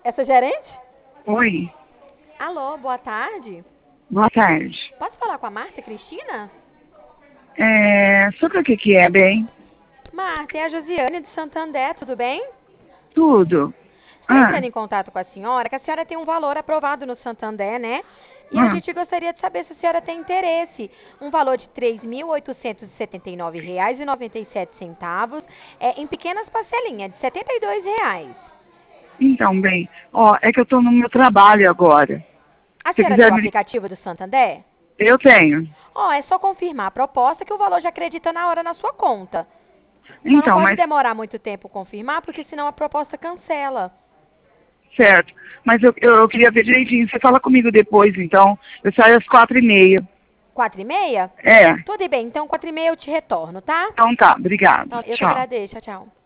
Essa gerente? Oi, Alô, boa tarde. boa tarde. Posso falar com a Márcia Cristina? Sobre o que é, bem? Márcia, é a Josiane de Santander, tudo bem? Tudo. Estou Ah, entrando em contato com a senhora, que a senhora tem um valor aprovado no Santander, né? E a ah, gente gostaria de saber se a senhora tem interesse. Um valor de R$ 3.879,97, em pequenas parcelinhas, de R$ 72. então, bem, ó, é que eu tô no meu trabalho agora. A Se você senhora tem quiser o me... aplicativo do Santander? Eu tenho. Ó, é só confirmar a proposta que o valor já acredita na hora na sua conta. Só não Então, pode mas, demorar muito tempo confirmar, porque senão a proposta cancela. certo. Mas eu queria ver direitinho. Você fala comigo depois, então. Eu saio às 4h30. 4h30? É. Tudo bem, então 4h30 eu te retorno, tá? Então tá, obrigado. Então, eu que Tchau. agradeço, tchau, tchau.